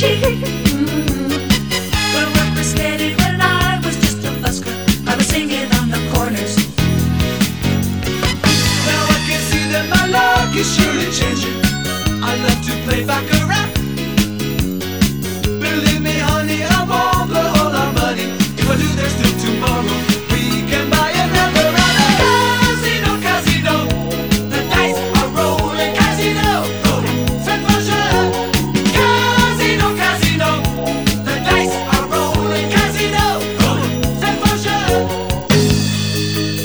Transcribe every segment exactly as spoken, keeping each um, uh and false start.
cheek. Mm-hmm. Where work was steady when I was just a busker. I was singing on the corners. Now I can see that my luck is surely changing. I love to play baccarat. Believe me, honey, I won't blow all our money. If I do, there's still tomorrow. We can buy another round of casino, casino. The dice are rolling, casino. Faites vos jeux. Casino, casino. The dice are rolling, casino. Faites vos jeux.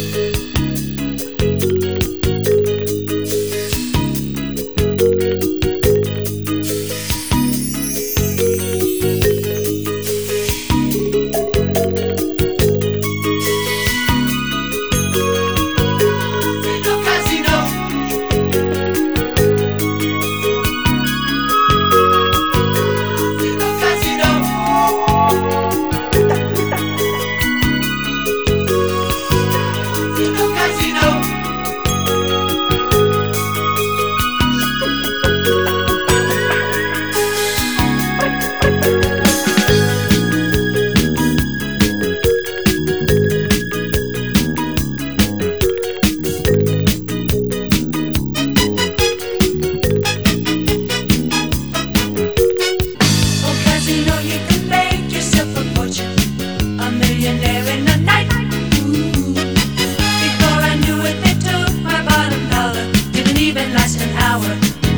Millionaire in a night. Ooh. Before I knew it, they took my bottom dollar. Didn't even last an hour.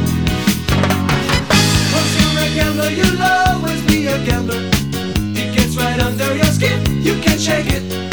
Once you're a gambler, you'll always be a gambler. It gets right under your skin, you can't shake it.